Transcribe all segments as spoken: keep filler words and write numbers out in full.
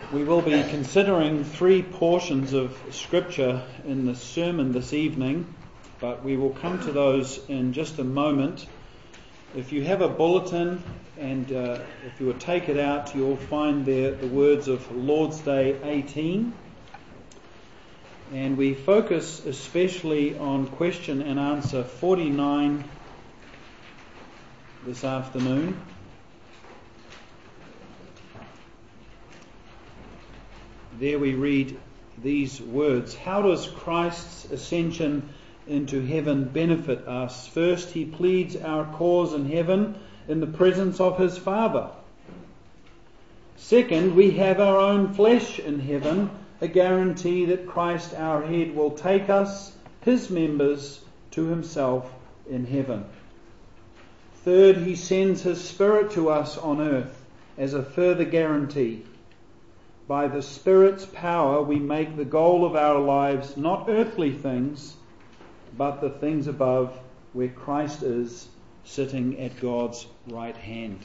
We will be considering three portions of Scripture in the sermon this evening, but we will come to those in just a moment. If you have a bulletin and uh, if you would take it out, you'll find there the words of Lord's Day eighteen. And we focus especially on question and answer forty-nine this afternoon. There we read these words: how does Christ's ascension into heaven benefit us? First, he pleads our cause in heaven in the presence of his Father. Second, we have our own flesh in heaven, a guarantee that Christ our head will take us, his members, to himself in heaven. Third, he sends his Spirit to us on earth as a further guarantee. By the Spirit's power, we make the goal of our lives not earthly things, but the things above, where Christ is, sitting at God's right hand.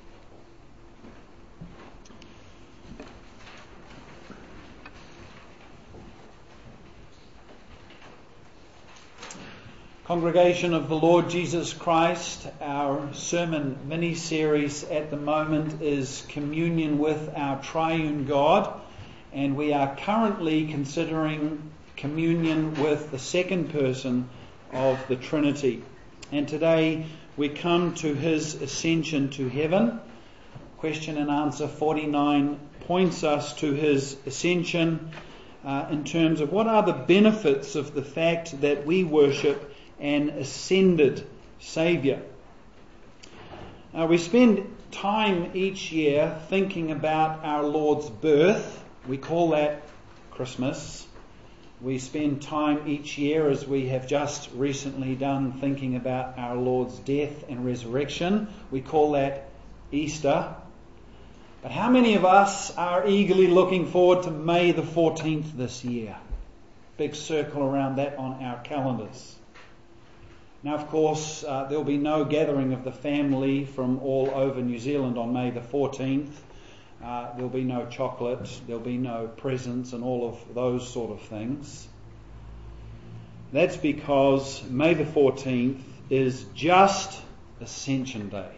Congregation of the Lord Jesus Christ, our sermon mini-series at the moment is Communion with our Triune God, and we are currently considering communion with the second person of the Trinity. And today we come to his ascension to heaven. Question and answer forty-nine points us to his ascension uh, in terms of what are the benefits of the fact that we worship an ascended Saviour. Uh, we spend time each year thinking about our Lord's birth. We call that Christmas. We spend time each year, as we have just recently done, thinking about our Lord's death and resurrection. We call that Easter. But how many of us are eagerly looking forward to May the fourteenth this year? Big circle around that on our calendars. Now, of course, uh, there'll be no gathering of the family from all over New Zealand on May the fourteenth. Uh, there'll be no chocolate, there'll be no presents and all of those sort of things. That's because May the fourteenth is just Ascension Day.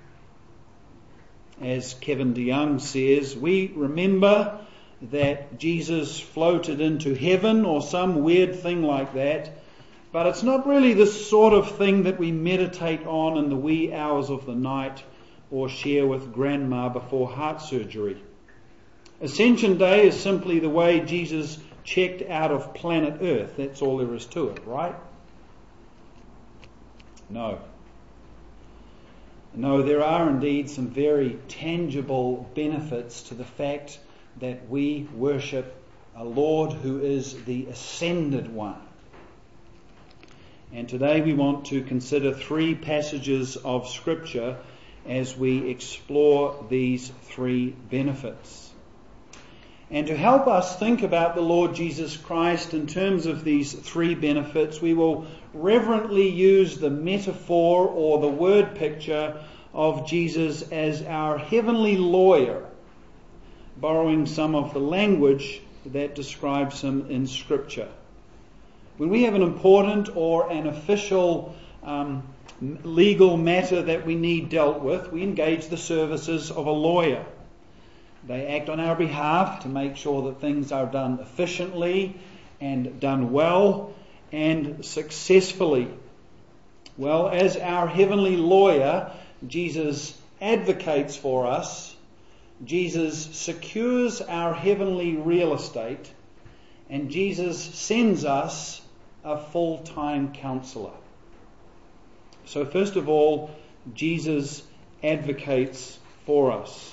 As Kevin DeYoung says, we remember that Jesus floated into heaven or some weird thing like that. But it's not really the sort of thing that we meditate on in the wee hours of the night or share with grandma before heart surgery. Ascension Day is simply the way Jesus checked out of planet Earth. That's all there is to it, right? No. No, there are indeed some very tangible benefits to the fact that we worship a Lord who is the ascended one. And today we want to consider three passages of Scripture as we explore these three benefits. And to help us think about the Lord Jesus Christ in terms of these three benefits, we will reverently use the metaphor or the word picture of Jesus as our heavenly lawyer, borrowing some of the language that describes him in Scripture. When we have an important or an official um, legal matter that we need dealt with, we engage the services of a lawyer. They act on our behalf to make sure that things are done efficiently and done well and successfully. Well, as our heavenly lawyer, Jesus advocates for us. Jesus secures our heavenly real estate, and Jesus sends us a full-time counselor. So first of all, Jesus advocates for us.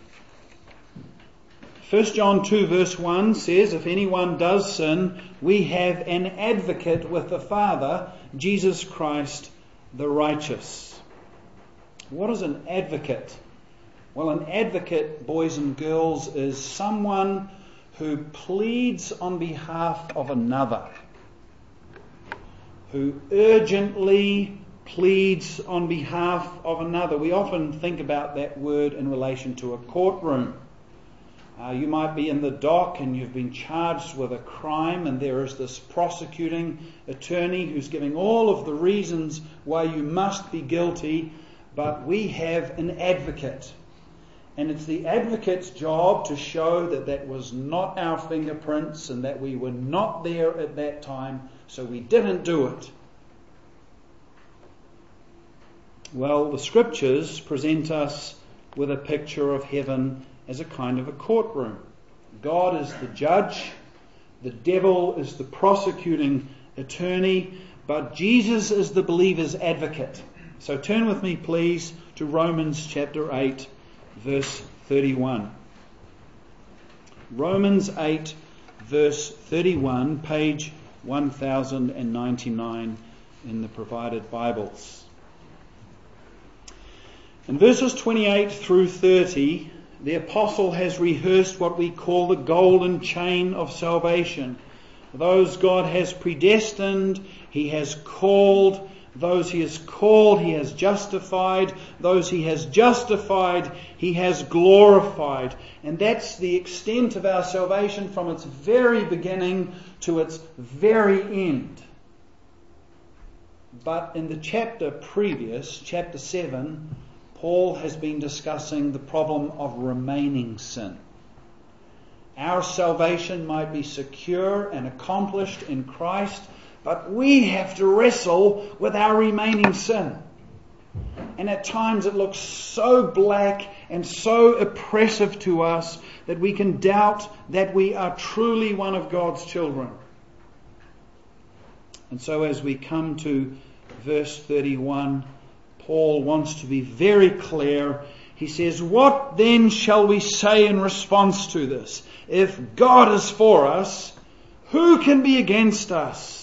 First John two verse one says, if anyone does sin, we have an advocate with the Father, Jesus Christ the righteous. What is an advocate? Well, an advocate, boys and girls, is someone who pleads on behalf of another, who urgently pleads on behalf of another. We often think about that word in relation to a courtroom. Uh, Uh, you might be in the dock and you've been charged with a crime, and there is this prosecuting attorney who's giving all of the reasons why you must be guilty, but we have an advocate. And it's the advocate's job to show that that was not our fingerprints and that we were not there at that time, so we didn't do it. Well, the scriptures present us with a picture of heaven as a kind of a courtroom. God is the judge, the devil is the prosecuting attorney, but Jesus is the believer's advocate. So turn with me, please, to Romans chapter eight, verse thirty-one. Romans eight, verse thirty-one, page one thousand ninety-nine in the provided Bibles. In verses twenty-eight through thirty, the apostle has rehearsed what we call the golden chain of salvation. Those God has predestined, He has called. Those He has called, He has justified. Those He has justified, He has glorified. And that's the extent of our salvation from its very beginning to its very end. But in the chapter previous, chapter seven, Paul has been discussing the problem of remaining sin. Our salvation might be secure and accomplished in Christ, but we have to wrestle with our remaining sin. And at times it looks so black and so oppressive to us that we can doubt that we are truly one of God's children. And so as we come to verse thirty-one, Paul wants to be very clear. He says, "What then shall we say in response to this? If God is for us, who can be against us?"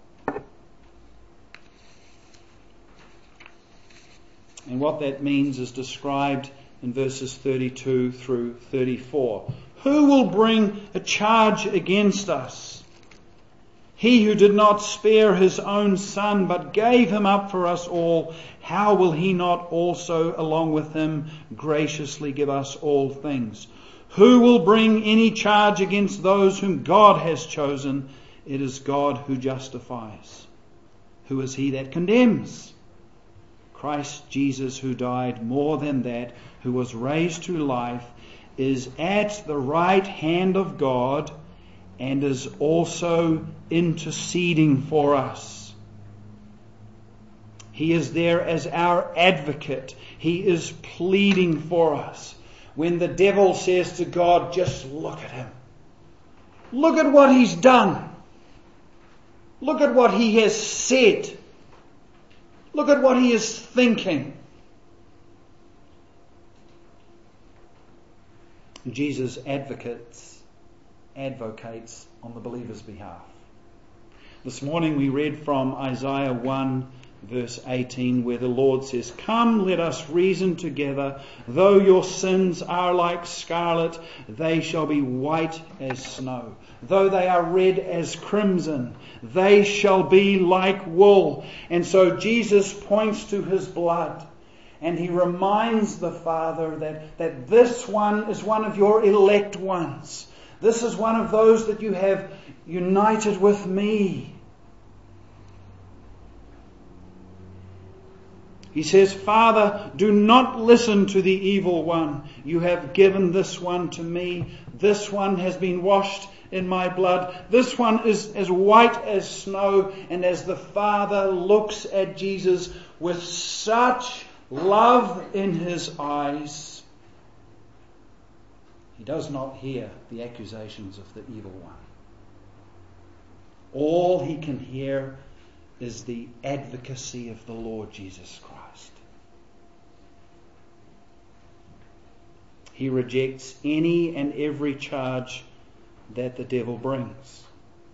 And what that means is described in verses thirty-two through thirty-four. Who will bring a charge against us? He who did not spare His own Son, but gave Him up for us all, how will He not also, along with Him, graciously give us all things? Who will bring any charge against those whom God has chosen? It is God who justifies. Who is He that condemns? Christ Jesus, who died, more than that, who was raised to life, is at the right hand of God and is also interceding for us. He is there as our advocate. He is pleading for us. When the devil says to God, just look at him. Look at what he's done. Look at what he has said. Look at what he is thinking. Jesus advocates, advocates on the believer's behalf. This morning we read from Isaiah one, verse eighteen, where the Lord says, "Come, let us reason together. Though your sins are like scarlet, they shall be white as snow. Though they are red as crimson, they shall be like wool." And so Jesus points to His blood, and He reminds the Father that, that this one is one of your elect ones. This is one of those that you have united with me. He says, "Father, do not listen to the evil one. You have given this one to me. This one has been washed in my blood. This one is as white as snow." And as the Father looks at Jesus with such love in His eyes, He does not hear the accusations of the evil one. All He can hear is the advocacy of the Lord Jesus Christ. He rejects any and every charge that the devil brings.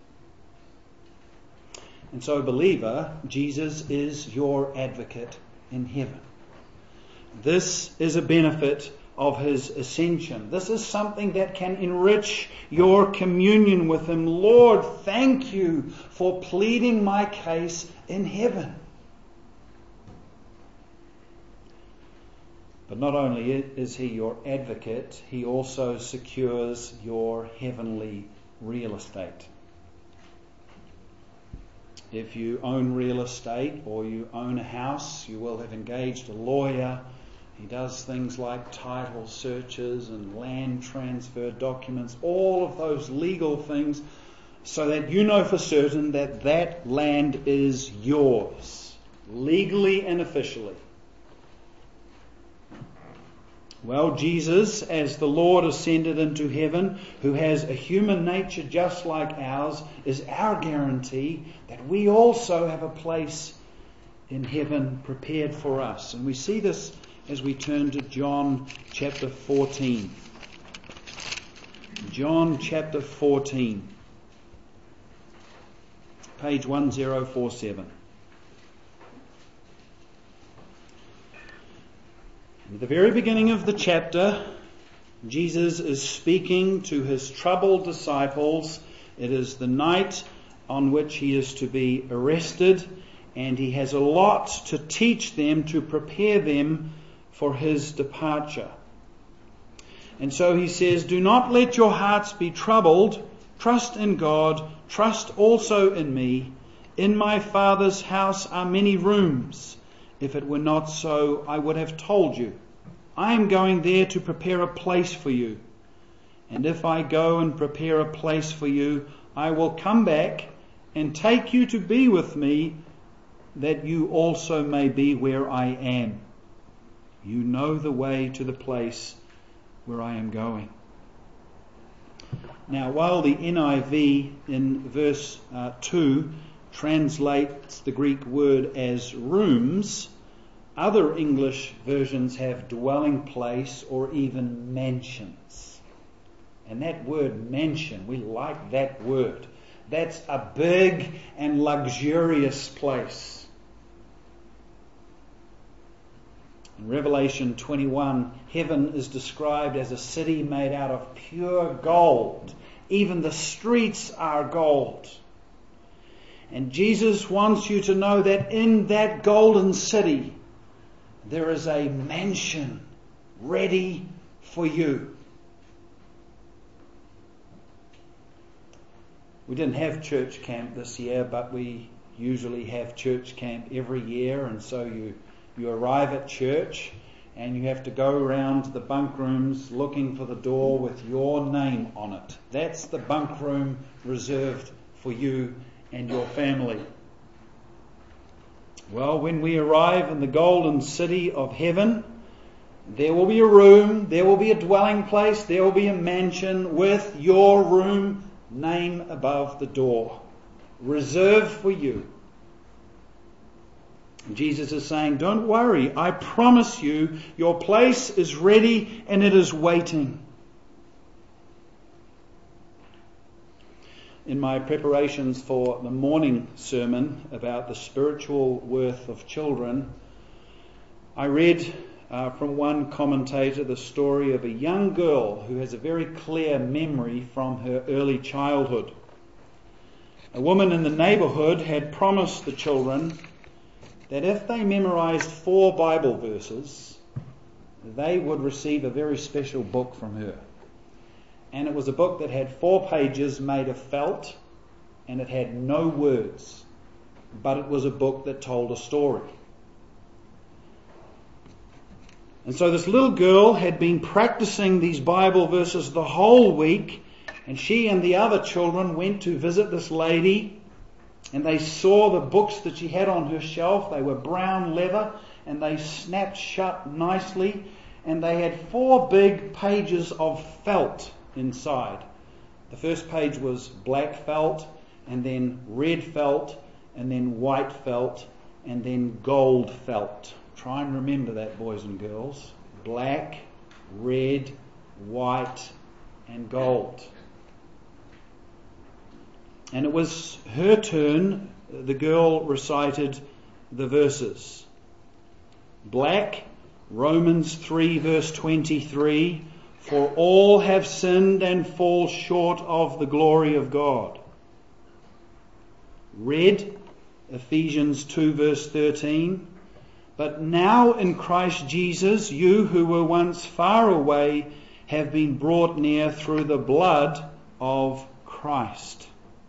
And so, believer, Jesus is your advocate in heaven. This is a benefit of His ascension. This is something that can enrich your communion with Him. Lord, thank you for pleading my case in heaven. But not only is he your advocate, he also secures your heavenly real estate. If you own real estate or you own a house, you will have engaged a lawyer. He does things like title searches and land transfer documents, all of those legal things, so that you know for certain that that land is yours, legally and officially. Well, Jesus, as the Lord ascended into heaven, who has a human nature just like ours, is our guarantee that we also have a place in heaven prepared for us. And we see this as we turn to John chapter fourteen. John chapter fourteen, page one zero four seven. At the very beginning of the chapter, Jesus is speaking to his troubled disciples. It is the night on which he is to be arrested, and he has a lot to teach them to prepare them for his departure. And so he says, "Do not let your hearts be troubled. Trust in God. Trust also in me. In my Father's house are many rooms. If it were not so, I would have told you. I am going there to prepare a place for you. And if I go and prepare a place for you, I will come back and take you to be with me, that you also may be where I am. You know the way to the place where I am going." Now, while the N I V in verse uh, two translates the Greek word as rooms, other English versions have dwelling place or even mansions. And that word mansion, we like that word. That's a big and luxurious place. In Revelation twenty-one, heaven is described as a city made out of pure gold. Even the streets are gold. And Jesus wants you to know that in that golden city, there is a mansion ready for you. We didn't have church camp this year, but we usually have church camp every year, and so you You arrive at church and you have to go around the bunk rooms looking for the door with your name on it. That's the bunk room reserved for you and your family. Well, when we arrive in the golden city of heaven, there will be a room, there will be a dwelling place, there will be a mansion with your room name above the door, reserved for you. Jesus is saying, don't worry, I promise you, your place is ready and it is waiting. In my preparations for the morning sermon about the spiritual worth of children, I read uh, from one commentator the story of a young girl who has a very clear memory from her early childhood. A woman in the neighbourhood had promised the children that if they memorized four Bible verses, they would receive a very special book from her. And it was a book that had four pages made of felt, and it had no words, but it was a book that told a story. And so this little girl had been practicing these Bible verses the whole week, and she and the other children went to visit this lady. And they saw the books that she had on her shelf. They were brown leather and they snapped shut nicely. And they had four big pages of felt inside. The first page was black felt, and then red felt, and then white felt, and then gold felt. Try and remember that, boys and girls. Black, red, white, and gold. And it was her turn. The girl recited the verses. Black, Romans three verse twenty-three, for all have sinned and fall short of the glory of God. Red, Ephesians two verse thirteen, But now in Christ Jesus, you who were once far away have been brought near through the blood of Christ.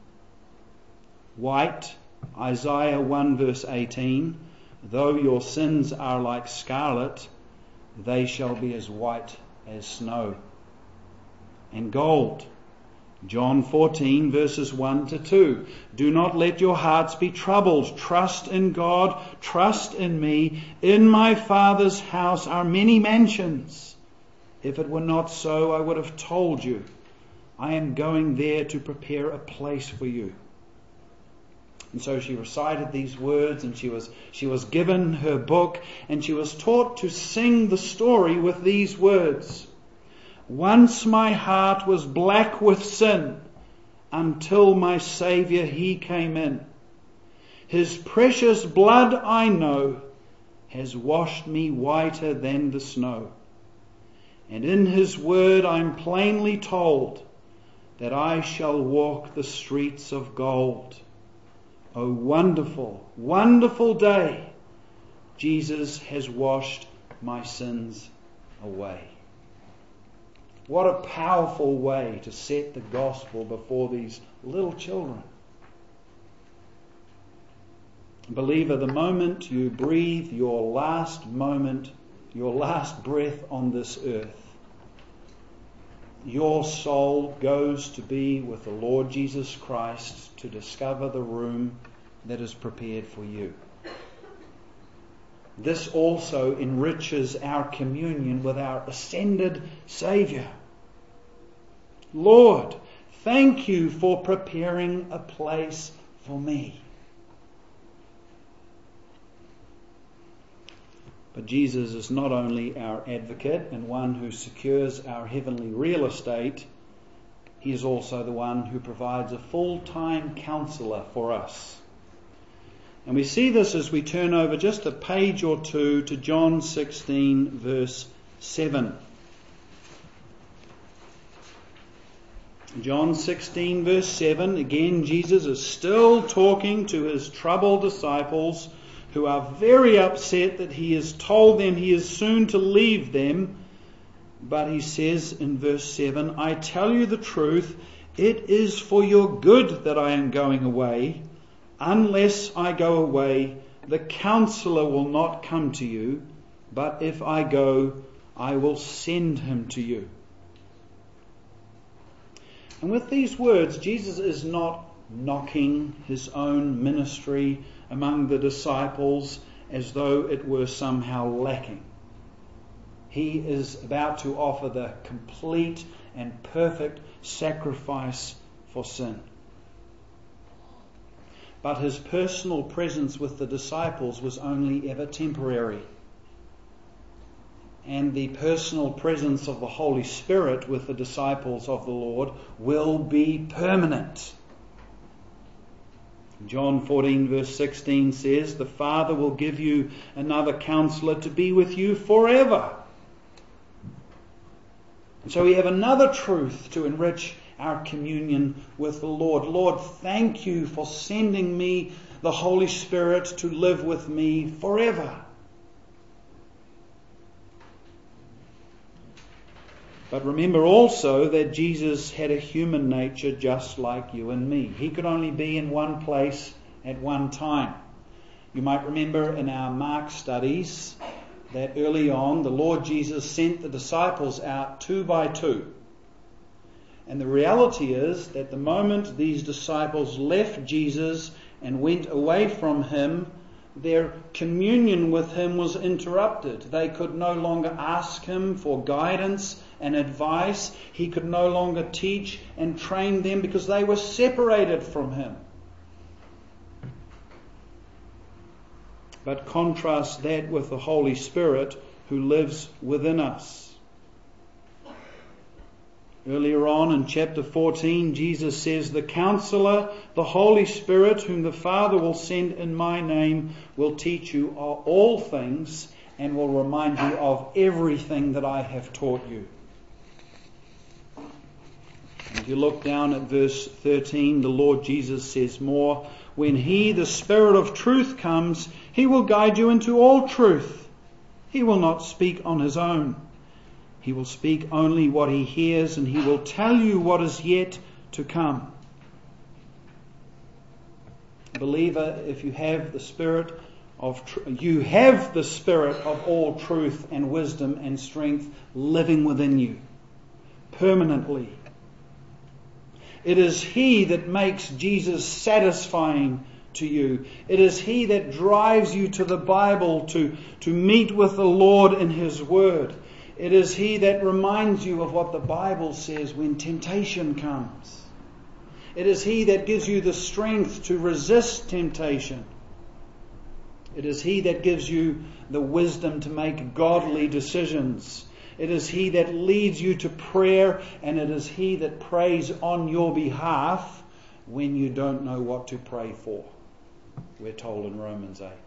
White, Isaiah one verse eighteen, though your sins are like scarlet, they shall be as white as snow. And gold, John fourteen verses one to two. Do not let your hearts be troubled. Trust in God. Trust in me. In my Father's house are many mansions. If it were not so, I would have told you. I am going there to prepare a place for you. And so she recited these words, and she was she was given her book, and she was taught to sing the story with these words. Once my heart was black with sin, until my Saviour, He came in. His precious blood, I know, has washed me whiter than the snow. And in His word I'm plainly told that I shall walk the streets of gold. O wonderful, wonderful day! Jesus has washed my sins away. What a powerful way to set the gospel before these little children. Believer, the moment you breathe your last moment, your last breath on this earth, your soul goes to be with the Lord Jesus Christ to discover the room that is prepared for you. This also enriches our communion with our ascended Saviour. Lord, thank you for preparing a place for me. But Jesus is not only our advocate and one who secures our heavenly real estate, He is also the one who provides a full-time counsellor for us. And we see this as we turn over just a page or two to John sixteen verse seven. John sixteen verse seven, again Jesus is still talking to His troubled disciples who are very upset that He has told them He is soon to leave them. But He says in verse seven, I tell you the truth, it is for your good that I am going away. Unless I go away, the Counselor will not come to you, but if I go, I will send Him to you. And with these words, Jesus is not knocking His own ministry among the disciples as though it were somehow lacking. He is about to offer the complete and perfect sacrifice for sin. But His personal presence with the disciples was only ever temporary. And the personal presence of the Holy Spirit with the disciples of the Lord will be permanent. John fourteen verse sixteen says, the Father will give you another counselor to be with you forever. And so we have another truth to enrich our communion with the Lord. Lord, thank you for sending me the Holy Spirit to live with me forever. But remember also that Jesus had a human nature just like you and me. He could only be in one place at one time. You might remember in our Mark studies that early on the Lord Jesus sent the disciples out two by two. And the reality is that the moment these disciples left Jesus and went away from Him, their communion with Him was interrupted. They could no longer ask Him for guidance and advice. He could no longer teach and train them because they were separated from Him. But contrast that with the Holy Spirit who lives within us. Earlier on in chapter fourteen, Jesus says, the Counselor, the Holy Spirit, whom the Father will send in my name, will teach you all things and will remind you of everything that I have taught you. If you look down at verse thirteen, the Lord Jesus says more, when He, the Spirit of truth, comes, He will guide you into all truth. He will not speak on his own. He will speak only what he hears, and he will tell you what is yet to come. Believer, if you have the Spirit of tr- you have the Spirit of all truth and wisdom and strength living within you permanently. It is He that makes Jesus satisfying to you. It is He that drives you to the Bible to, to meet with the Lord in His Word. It is He that reminds you of what the Bible says when temptation comes. It is He that gives you the strength to resist temptation. It is He that gives you the wisdom to make godly decisions. It is He that leads you to prayer, and it is He that prays on your behalf when you don't know what to pray for. We're told in Romans eight.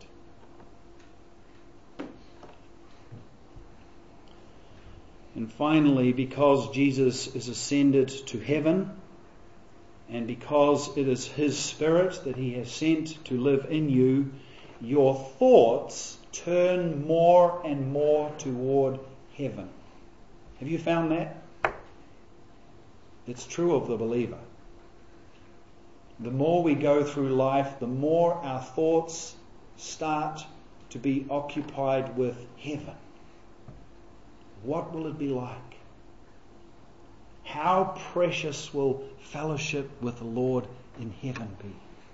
And finally, because Jesus is ascended to heaven, and because it is His Spirit that He has sent to live in you, your thoughts turn more and more toward heaven. Have you found that? It's true of the believer. The more we go through life, the more our thoughts start to be occupied with heaven. What will it be like? How precious will fellowship with the Lord in heaven be?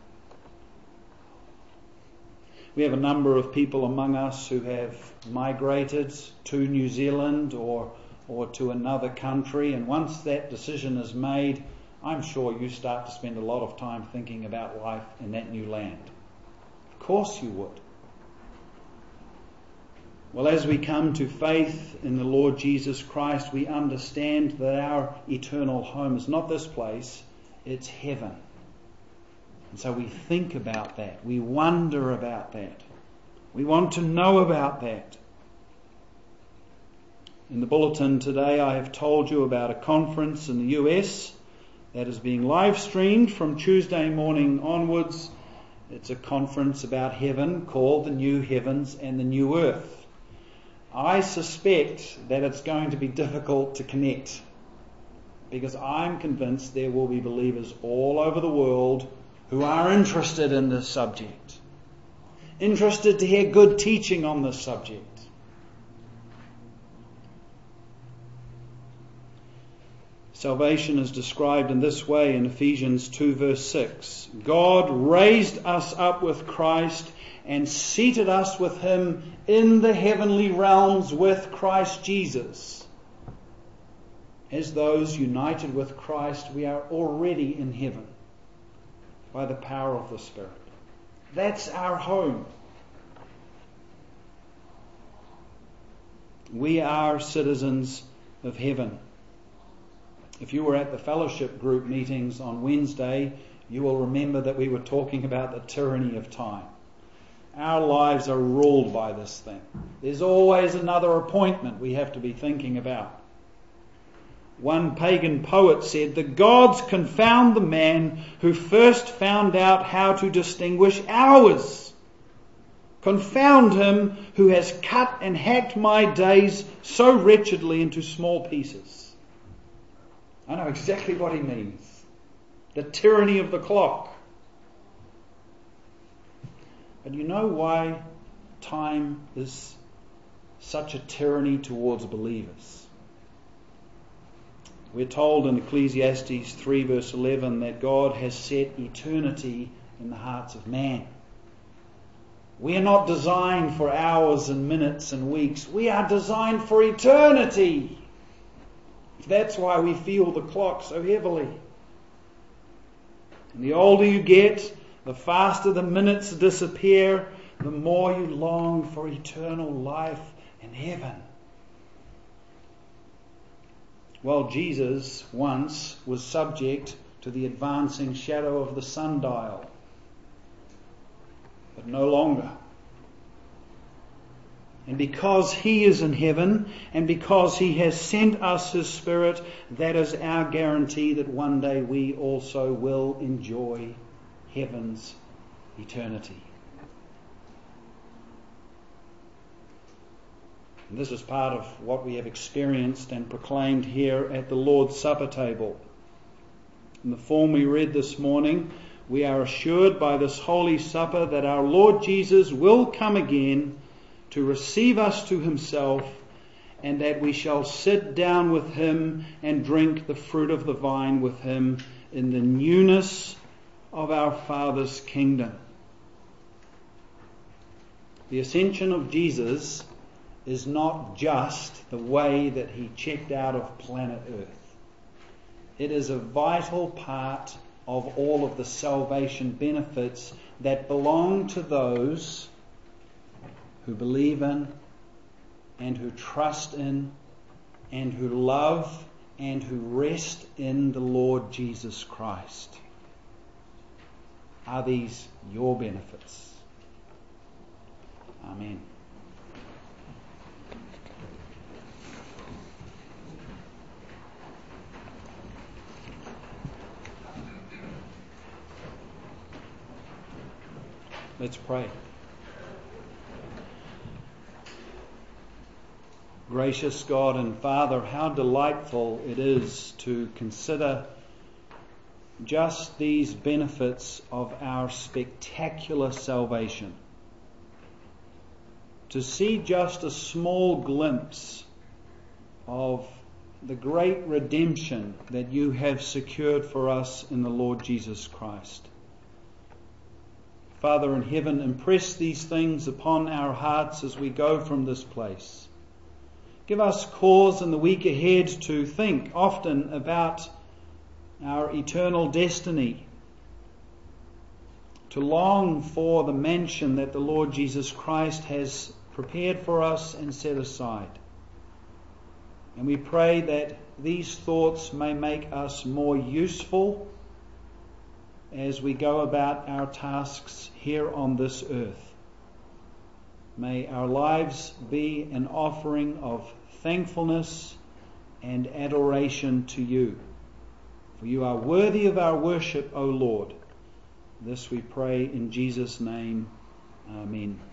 We have a number of people among us who have migrated to New Zealand or or to another country, and once that decision is made, I'm sure you start to spend a lot of time thinking about life in that new land. Of course you would. Well, as we come to faith in the Lord Jesus Christ, we understand that our eternal home is not this place, it's heaven. And so we think about that. We wonder about that. We want to know about that. In the bulletin today, I have told you about a conference in the U S that is being live streamed from Tuesday morning onwards. It's a conference about heaven called the New Heavens and the New Earth. I suspect that it's going to be difficult to connect, because I'm convinced there will be believers all over the world who are interested in this subject, interested to hear good teaching on this subject. Salvation is described in this way in Ephesians two verse six. God raised us up with Christ and seated us with Him in the heavenly realms with Christ Jesus. As those united with Christ, we are already in heaven by the power of the Spirit. That's our home. We are citizens of heaven. If you were at the fellowship group meetings on Wednesday, you will remember that we were talking about the tyranny of time. Our lives are ruled by this thing. There's always another appointment we have to be thinking about. One pagan poet said, "The gods confound the man who first found out how to distinguish hours. Confound him who has cut and hacked my days so wretchedly into small pieces." I know exactly what he means. The tyranny of the clock. But you know why time is such a tyranny towards believers? We're told in Ecclesiastes three verse eleven that God has set eternity in the hearts of man. We are not designed for hours and minutes and weeks. We are designed for eternity. That's why we feel the clock so heavily. And the older you get, the faster the minutes disappear, the more you long for eternal life in heaven. Well, Jesus once was subject to the advancing shadow of the sundial, but no longer. And because He is in heaven, and because He has sent us His Spirit, that is our guarantee that one day we also will enjoy heaven's eternity. And this is part of what we have experienced and proclaimed here at the Lord's Supper table. In the form we read this morning, we are assured by this Holy Supper that our Lord Jesus will come again to receive us to himself, and that we shall sit down with him and drink the fruit of the vine with him in the newness of our Father's kingdom. The ascension of Jesus is not just the way that he checked out of planet Earth. It is a vital part of all of the salvation benefits that belong to those who believe in and who trust in and who love and who rest in the Lord Jesus Christ. Are these your benefits? Amen. Let's pray. Gracious God and Father, how delightful it is to consider just these benefits of our spectacular salvation. To see just a small glimpse of the great redemption that you have secured for us in the Lord Jesus Christ. Father in heaven, impress these things upon our hearts as we go from this place. Give us cause in the week ahead to think often about our eternal destiny, to long for the mansion that the Lord Jesus Christ has prepared for us and set aside. And we pray that these thoughts may make us more useful as we go about our tasks here on this earth. May our lives be an offering of thankfulness and adoration to you. For you are worthy of our worship, O Lord. This we pray in Jesus' name. Amen.